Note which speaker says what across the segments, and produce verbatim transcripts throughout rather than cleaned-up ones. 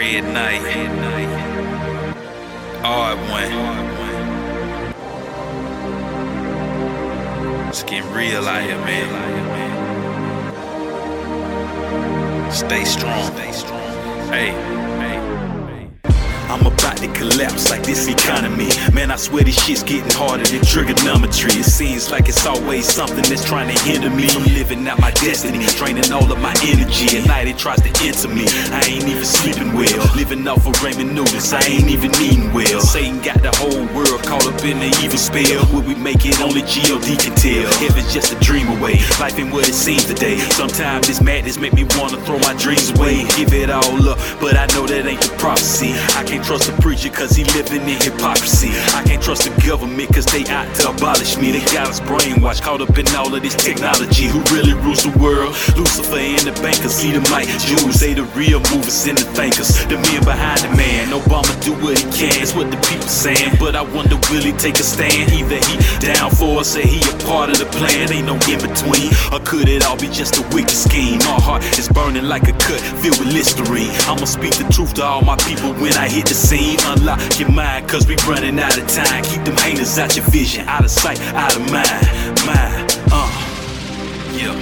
Speaker 1: Red Night, Odd One. It's getting real out here, man. Stay strong. Hey. I'm about to collapse like this economy. Man, I swear this shit's getting harder than trigonometry. It seems like it's always something that's trying to hinder me from living out my destiny, draining all of my energy. At night it tries to enter me. I ain't even sleeping well, living off of ramen noodles. I ain't even eating well. Satan got the whole world caught up in the evil spell. Will we make it? Only G O D can tell. Heaven's just a dream away. Life ain't what it seems today. Sometimes this madness make me wanna throw my dreams away, give it all up, but I know that ain't the prophecy. I can't trust a preacher cause he living in hypocrisy. I can't trust the government cause they out to abolish me. They got us brainwashed, caught up in all of this technology. Who really rules the world? Lucifer and the bankers, see the mic Jews. They the real movers and the thinkers, the men behind the man. Obama do what he can, it's what the people saying, but I wonder will he take a stand? Either he down for us or he a part of the plan. Ain't no in between, or could it all be just a wicked scheme? My heart is burning like a cut filled with Listerine. I'ma speak the truth to all my people when I hit the scene. Unlock your mind cause we running out of time. Keep them haters out your vision, out of sight, out of mind. Mind, uh, yeah.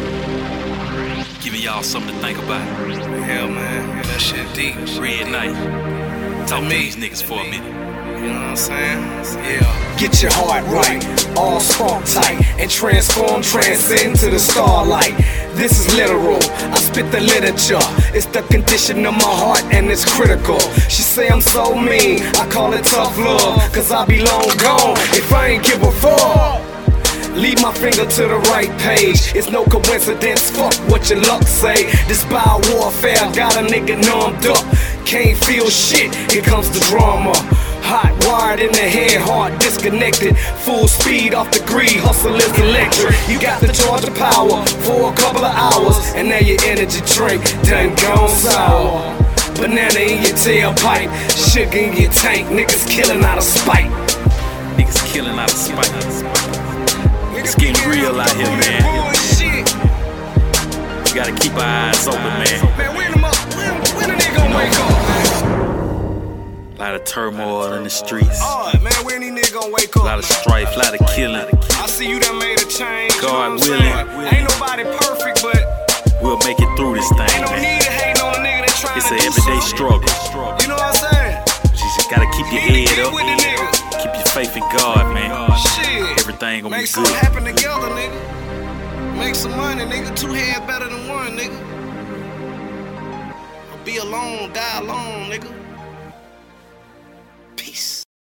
Speaker 1: Giving y'all something to think about.
Speaker 2: Hell, man, that shit deep.
Speaker 1: Red Night. Talk to these niggas for a minute.
Speaker 2: You know what I'm saying? Yeah.
Speaker 3: Get your heart right, all spark tight, and transform, transcend to the starlight. This is literal, I spit the literature. It's the condition of my heart and it's critical. She say I'm so mean, I call it tough love, cause I be long gone if I ain't give a fuck. Leave my finger to the right page. It's no coincidence, fuck what your luck say. This bio warfare got a nigga numbed up. Can't feel shit, here comes the drama. Hot wired in the head, heart disconnected. Full speed off the grid, hustle is electric. You got the charge of power for a couple of hours, and now your energy drink done gone sour. Banana in your tailpipe, sugar in your tank. Niggas killing out of spite.
Speaker 1: Niggas killing out of spite. It's getting real out here, man. We gotta keep our eyes open, man.
Speaker 3: Man, when the nigga gonna wake up, man?
Speaker 1: A lot of turmoil in the streets.
Speaker 3: Alright, man, when these niggas gonna wake up?
Speaker 1: A lot of strife, a lot of killing.
Speaker 3: I see you done made a change.
Speaker 1: God
Speaker 3: you know
Speaker 1: willing.
Speaker 3: Ain't nobody perfect, but
Speaker 1: we'll make it through this thing,
Speaker 3: ain't no
Speaker 1: man.
Speaker 3: need to hate on a nigga that trying
Speaker 1: It's
Speaker 3: to
Speaker 1: an
Speaker 3: do
Speaker 1: everyday
Speaker 3: something.
Speaker 1: struggle.
Speaker 3: You know what I'm saying?
Speaker 1: You just gotta keep your
Speaker 3: You need to
Speaker 1: head
Speaker 3: get
Speaker 1: up.
Speaker 3: with the niggas.
Speaker 1: Keep your faith in God, man.
Speaker 3: Shit.
Speaker 1: Everything gonna
Speaker 3: Make
Speaker 1: be
Speaker 3: something
Speaker 1: good.
Speaker 3: happen together, nigga. Make some money, nigga. Two heads better than one, nigga. Be alone, die alone, nigga.